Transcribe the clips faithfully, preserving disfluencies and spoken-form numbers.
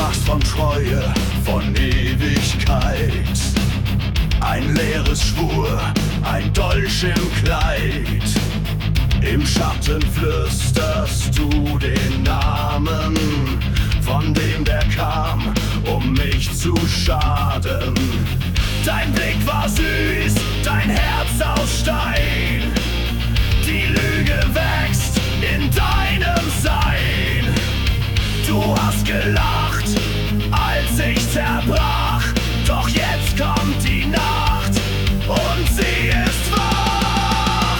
sprachst von Treue, von Ewigkeit. Ein leeres Schwur, ein Dolch im Kleid. Im Schatten flüsterst du den Namen von dem, der kam, um mich zu schaden. Dein Blick war süß, dein Herz aus Stein. Die Lüge wächst in deinem Sein. Du hast gelacht, als ich zerbrach. Doch jetzt kommt die Nacht und sie ist wach.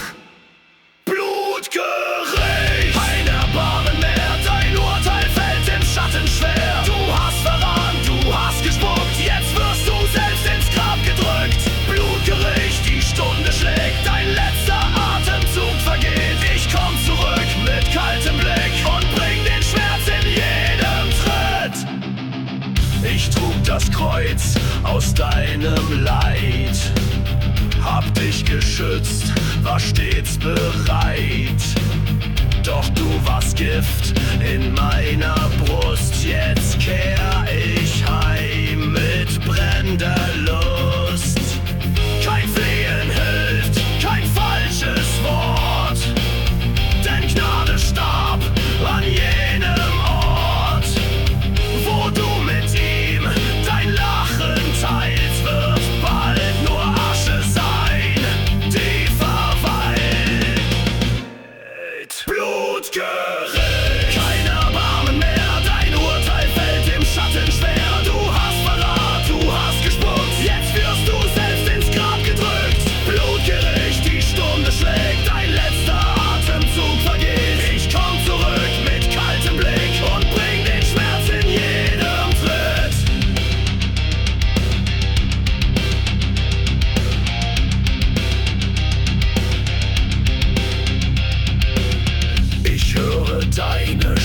Blutgericht, kein Erbarmen mehr, dein Urteil fällt im Schatten schwer. Du hast verraten, du hast gespuckt, jetzt wirst du selbst ins Grab gedrückt. Blutgericht, die Stunde schlägt, dein letzter Atemzug vergeht. Ich komm zurück mit kaltem Blick und bring den Schmerz in jedem Tritt. Ich trug das Kreuz aus deinem Leid, hab dich geschützt, war stets bereit. Doch du warst Gift in meiner Brust, jetzt kehr ich heim mit brennender Lust. Kein Flehen hilft, kein falsches Wort, denn Gnade starb an jenem Ort, wo du mit ihm dein Lachen teilst, wird bald nur Asche sein, die verweilt. Blutgericht, kein Erbarmen mehr, dein Urteil fällt im Schatten schwer. Du hast verraten, du hast gespuckt, jetzt wirst du selbst ins Grab gedrückt. Blutgericht, die Stunde schlägt, dein letzter Atemzug vergeht. Ich komm zurück mit kaltem Blick und bring den Schmerz in jedem Tritt. Ich höre deine